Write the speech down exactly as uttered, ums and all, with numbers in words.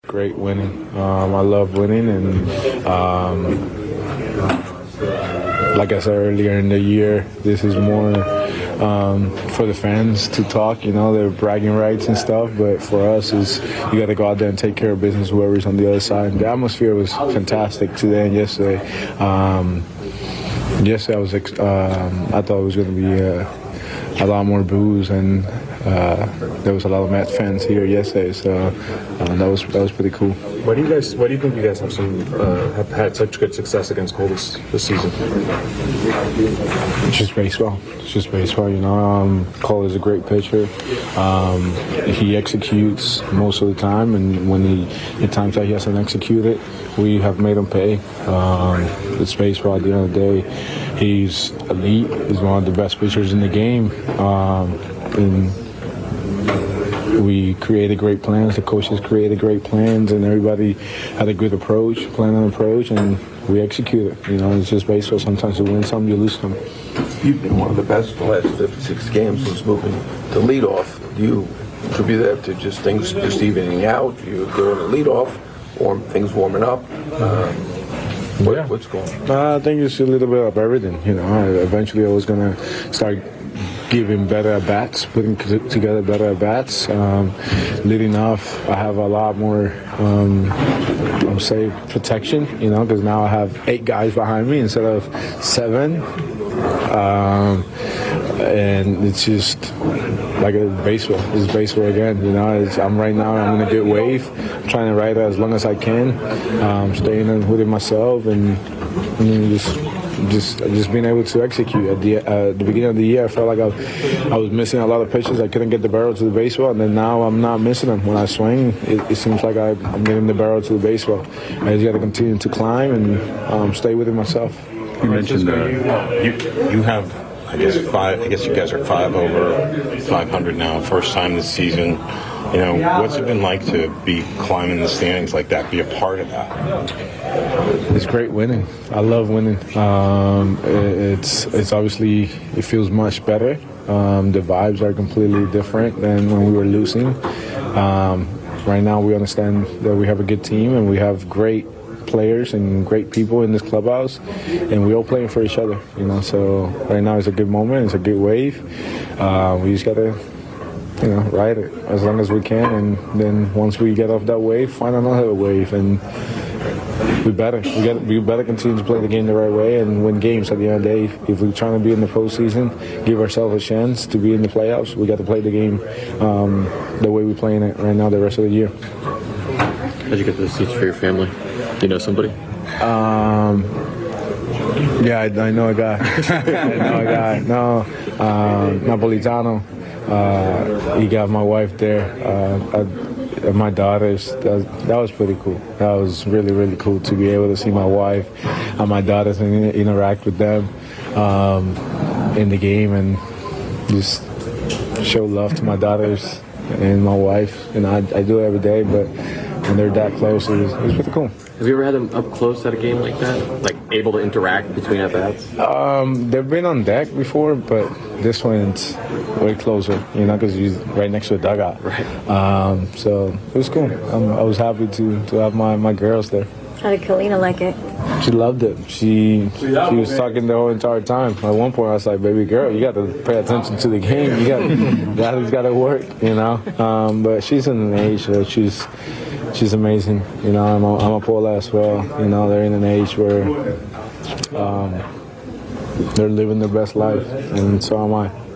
Great winning. Um, I love winning, and um, like I said earlier in the year, this is more um, for the fans to talk. You know, they're bragging rights and stuff, but for us, is you got to go out there and take care of business. Whoever's on the other side. The atmosphere was fantastic today and yesterday. Um, yesterday, I was. Um, I thought it was going to be uh, a lot more boos and. Uh, there was a lot of Mets fans here yesterday, so uh, that was that was pretty cool. Why do you guys? Why do you think you guys have some uh, have had such good success against Cole this, this season? It's just baseball. It's just baseball. You know, um, Cole is a great pitcher. Um, he executes most of the time, and when he the times that he hasn't executed, we have made him pay. Um, it's baseball. At the end of the day, he's elite. He's one of the best pitchers in the game. Um, and we created great plans, the coaches created great plans, and everybody had a good approach, plan and approach, and we executed. You know, it's just baseball. Sometimes you win some, you lose some. You've been one of the best the last fifty-six games since moving to leadoff. Do you attribute that to just things just evening out? You go to leadoff, or things warming up? Um, what, yeah. What's going on? Uh, I think it's a little bit of everything. You know, I, eventually I was going to start giving better at bats, putting together better at bats. Um, leading off, I have a lot more, um, I'll say, protection, you know, because now I have eight guys behind me instead of seven. Um, and it's just like a baseball. It's baseball again, you know. It's, I'm right now, I'm in a good wave. I'm trying to ride it as long as I can, um, staying within myself and, and just. Just, just being able to execute. At the uh, the beginning of the year, I felt like I, I was missing a lot of pitches. I couldn't get the barrel to the baseball, and then now I'm not missing them. When I swing, it, it seems like I, I'm getting the barrel to the baseball. I just got to continue to climb and um, stay within myself. You mentioned uh, you you have, I guess five. I guess you guys are five over five hundred now. First time this season. You know, what's it been like to be climbing the standings like that, be a part of that? It's great winning. I love winning. Um, it's it's obviously, it feels much better. Um, the vibes are completely different than when we were losing. Um, right now we understand that we have a good team and we have great players and great people in this clubhouse, and we're all playing for each other. You know, so right now it's a good moment. It's a good wave. Uh, we just gotta, you know, ride it as long as we can, and then once we get off that wave, find another wave, and we better. We got. We better continue to play the game the right way and win games. At the end of the day, if we're trying to be in the postseason, give ourselves a chance to be in the playoffs, we got to play the game um, the way we're playing it right now the rest of the year. How'd you get those seats for your family? You know somebody? Um, yeah, I, I know a guy. I know a guy. No, um, Napolitano. Uh, he got my wife there. Uh, I, my daughters. That, that was pretty cool. That was really, really cool to be able to see my wife and my daughters and interact with them um, in the game and just show love to my daughters and my wife. And I, I do it every day, but when they're that close, it was, it was pretty cool. Have you ever had them up close at a game like that? Like, able to interact between at-bats? Um, they've been on deck before, but this one's way closer, you know, because he's right next to a dugout. Right. Um, so it was cool. Um, I was happy to, to have my, my girls there. How did Kalina like it? She loved it. She she was talking the whole entire time. At one point, I was like, "Baby girl, you got to pay attention to the game. You got that got to work, you know." Um, but she's in an age that she's she's amazing. You know, I'm a, I'm a Pola as well. You know, they're in an age where um, they're living their best life, and so am I.